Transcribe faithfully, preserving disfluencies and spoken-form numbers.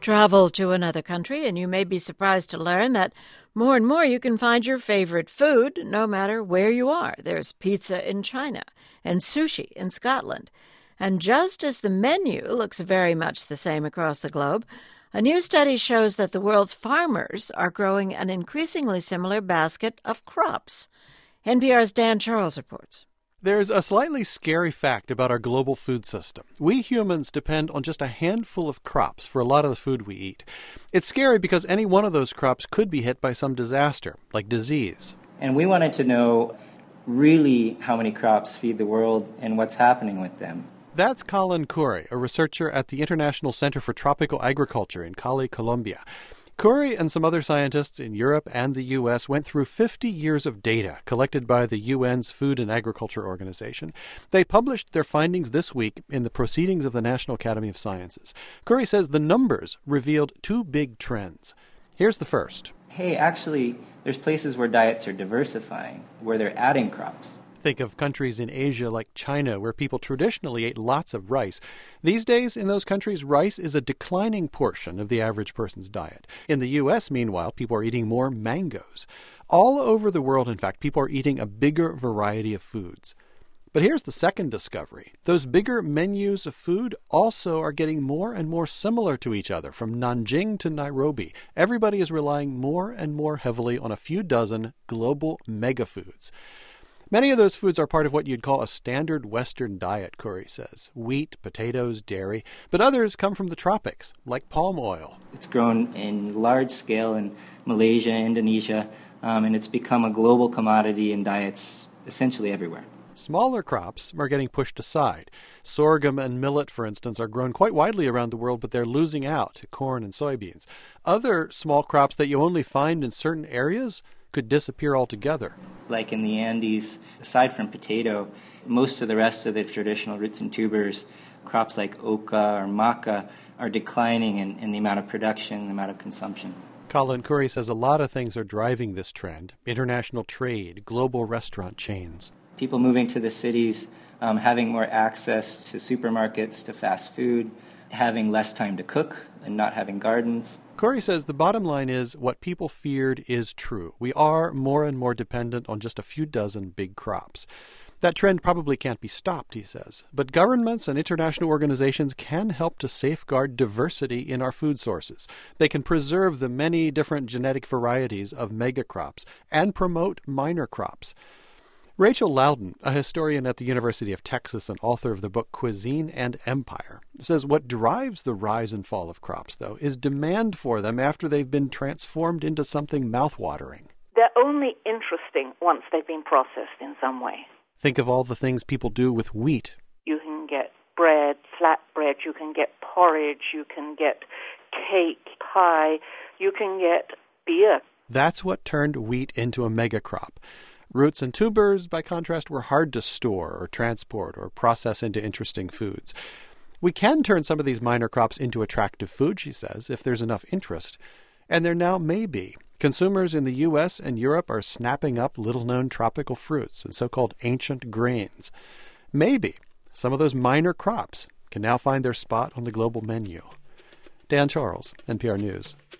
Travel to another country, and you may be surprised to learn that more and more you can find your favorite food no matter where you are. There's pizza in China and sushi in Scotland. And just as the menu looks very much the same across the globe, a new study shows that the world's farmers are growing an increasingly similar basket of crops. N P R's Dan Charles reports. There's a slightly scary fact about our global food system. We humans depend on just a handful of crops for a lot of the food we eat. It's scary because any one of those crops could be hit by some disaster, like disease. And we wanted to know really how many crops feed the world and what's happening with them. That's Colin Khoury, a researcher at the International Center for Tropical Agriculture in Cali, Colombia. Khoury and some other scientists in Europe and the U S went through fifty years of data collected by the U N's Food and Agriculture Organization. They published their findings this week in the Proceedings of the National Academy of Sciences. Khoury says the numbers revealed two big trends. Here's the first. Hey, actually, there's places where diets are diversifying, where they're adding crops. Think of countries in Asia like China, where people traditionally ate lots of rice. These days, in those countries, rice is a declining portion of the average person's diet. In the U S, meanwhile, people are eating more mangoes. All over the world, in fact, people are eating a bigger variety of foods. But here's the second discovery. Those bigger menus of food also are getting more and more similar to each other, from Nanjing to Nairobi. Everybody is relying more and more heavily on a few dozen global megafoods. Many of those foods are part of what you'd call a standard Western diet, Khoury says. Wheat, potatoes, dairy. But others come from the tropics, like palm oil. It's grown in large scale in Malaysia, Indonesia, um, and it's become a global commodity in diets essentially everywhere. Smaller crops are getting pushed aside. Sorghum and millet, for instance, are grown quite widely around the world, but they're losing out to corn and soybeans. Other small crops that you only find in certain areas could disappear altogether. Like in the Andes, aside from potato, most of the rest of the traditional roots and tubers, crops like oca or maca, are declining in, in the amount of production and the amount of consumption. Colin Khoury says a lot of things are driving this trend. International trade, global restaurant chains. People moving to the cities, um, having more access to supermarkets, to fast food, having less time to cook and not having gardens. Khoury says the bottom line is what people feared is true. We are more and more dependent on just a few dozen big crops. That trend probably can't be stopped, he says. But governments and international organizations can help to safeguard diversity in our food sources. They can preserve the many different genetic varieties of megacrops and promote minor crops. Rachel Loudon, a historian at the University of Texas and author of the book Cuisine and Empire, says what drives the rise and fall of crops, though, is demand for them after they've been transformed into something mouth-watering. They're only interesting once they've been processed in some way. Think of all the things people do with wheat. You can get bread, flatbread, you can get porridge, you can get cake, pie, you can get beer. That's what turned wheat into a megacrop. Roots and tubers, by contrast, were hard to store or transport or process into interesting foods. We can turn some of these minor crops into attractive food, she says, if there's enough interest. And there now may be. Consumers in the U S and Europe are snapping up little-known tropical fruits and so-called ancient grains. Maybe some of those minor crops can now find their spot on the global menu. Dan Charles, N P R News.